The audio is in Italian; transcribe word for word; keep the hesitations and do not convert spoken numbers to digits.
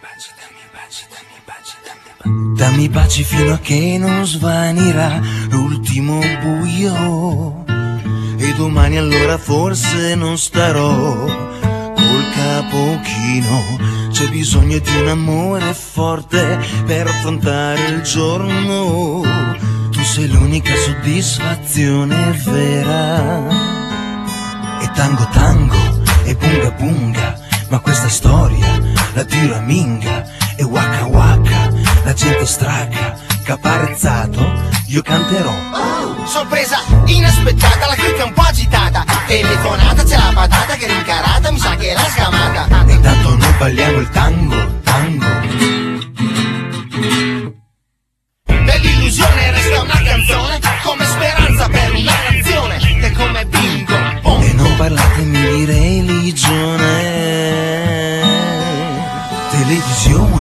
baci, dammi baci, dammi baci, dammi baci. Dammi baci fino a che non svanirà l'ultimo buio. E domani allora forse non starò col capo chino. C'è bisogno di un amore forte per affrontare il giorno. Tu sei l'unica soddisfazione vera. E tango tango e bunga bunga, ma questa storia la tiro a minga. E waka waka, la gente straga, caparezzato, io canterò. Oh, sorpresa inaspettata, la cricca un po' agitata. Telefonata, c'è la patata che rincarata, mi sa che l'ha scamata. E intanto noi balliamo il tango, tango. Dell'illusione resta una canzone, come speranza per una nazione. E come bingo, oh. E non parlatemi di religione. Televisione,